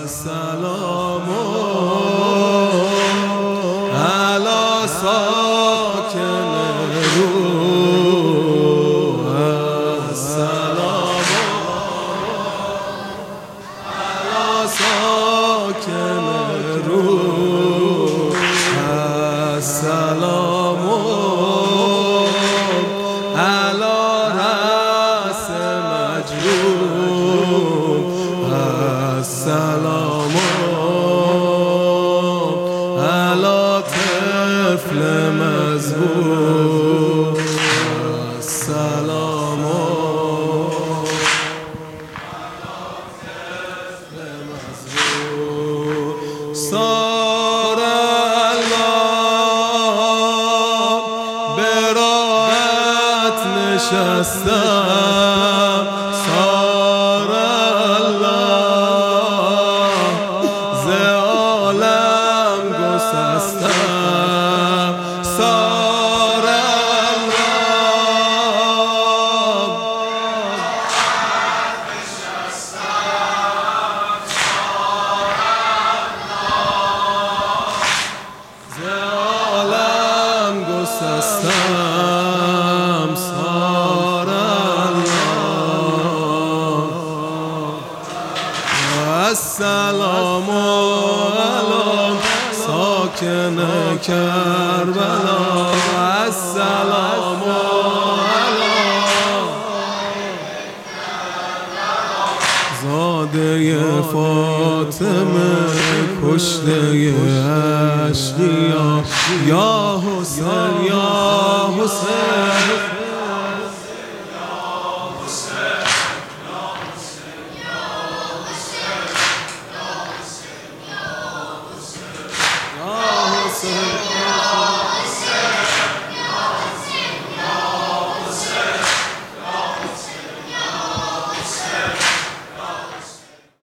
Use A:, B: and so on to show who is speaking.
A: السلام علی ساکن روح السلام علی ساکن روح السلام علی رأس مجروح السلام علی طفل مذبوح السلام علی طفل مذبوح صار الله به راحت نشستم صار صار ز عالم گسستم صار السلام علی ساکن کربلا السلام علی زاده فاطمه کشته اشقیا یا حسین یا حسین